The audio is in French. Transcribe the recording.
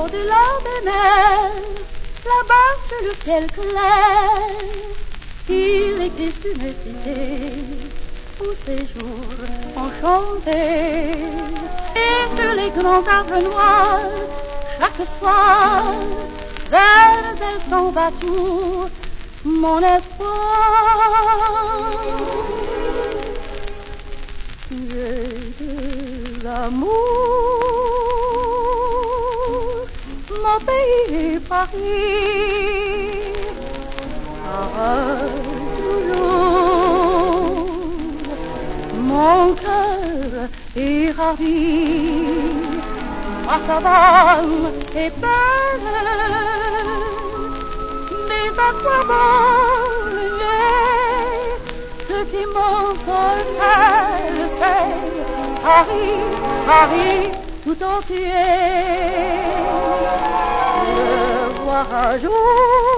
Au-delà des mers, là-bas sur le ciel clair, il existe une cité où ces jours enchantés. Et sur les grands arbres noirs, chaque soir, vers elle s'en va tout mon espoir. J'ai de l'amour, mon pays Paris, toujours mon cœur est ravi. Ma savane est belle, mais à quoi bon ce qui m'ensorcelle, c'est Paris, Paris tout entier. Le voir un jour